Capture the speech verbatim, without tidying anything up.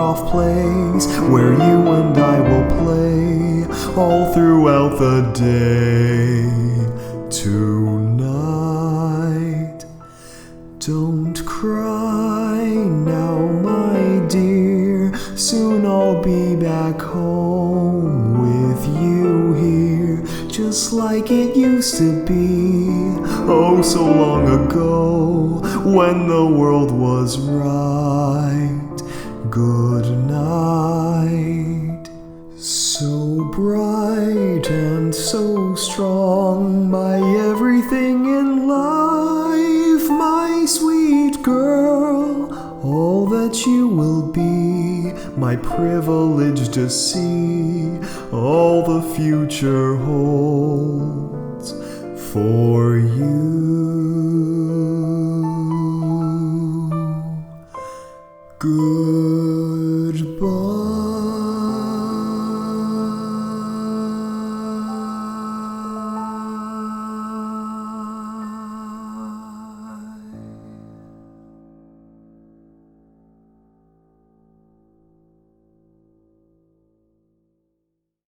soft place where you and I will play all throughout the day tonight. Don't cry now, my dear, soon I'll be back home with you here, just like it used to be, oh so long ago, when the world was right. Good night. So bright and so strong, my everything in life, my sweet girl, all that you will be, my privilege to see all the future holds for you. Good